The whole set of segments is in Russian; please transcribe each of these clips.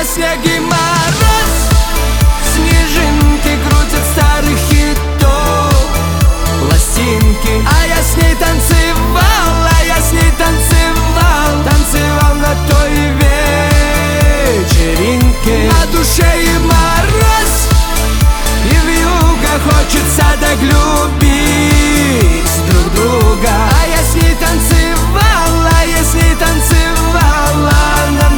снег и мороз, снежинки крутят старых хитов пластинки. А я с ней танцевал, а я с ней танцевал, танцевал на той вечеринке. На душе и мороз, и вьюга, хочется так любить друг друга. А я с ней танцевал, а я с ней танцевал, она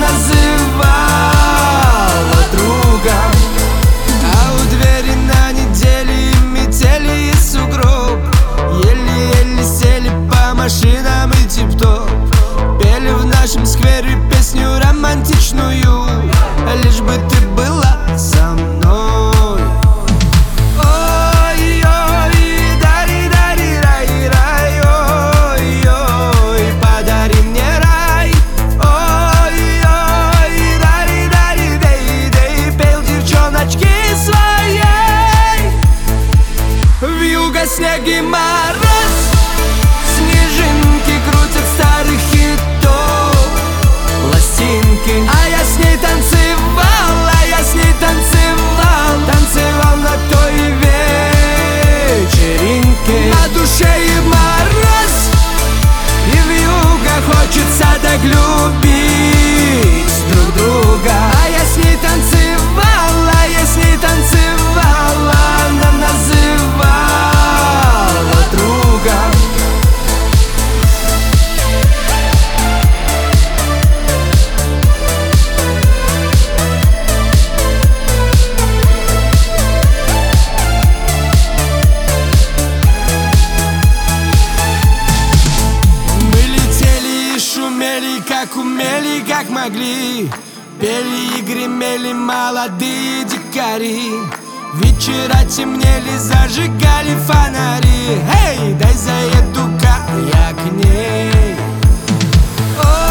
называла другом. А у двери на неделе метели и сугроб, еле-еле сели по машинам и тип-топ. Пели в нашем сквере песню романтичную, лишь бы ты была со мной. Ой-ой, дари-дари-рай-рай, ой-ой, подари мне рай. Ой-ой, дари-дари-дей-дей, пел девчоночки своей. Вьюга, снег и мороз, снежинки крутят старых хитов пластинки. А я с ней танцевал, а я с ней танцевал, танцевал на той вечеринке. На душе и мороз, и вьюга, хочется так любить друг друга. А я с ней танцевал, а я с ней танцевал, она называла другом. Как умели, как могли, пели и гремели молодые дикари. Вечера темнели, зажигали фонари. Эй, дай заеду-ка я к ней.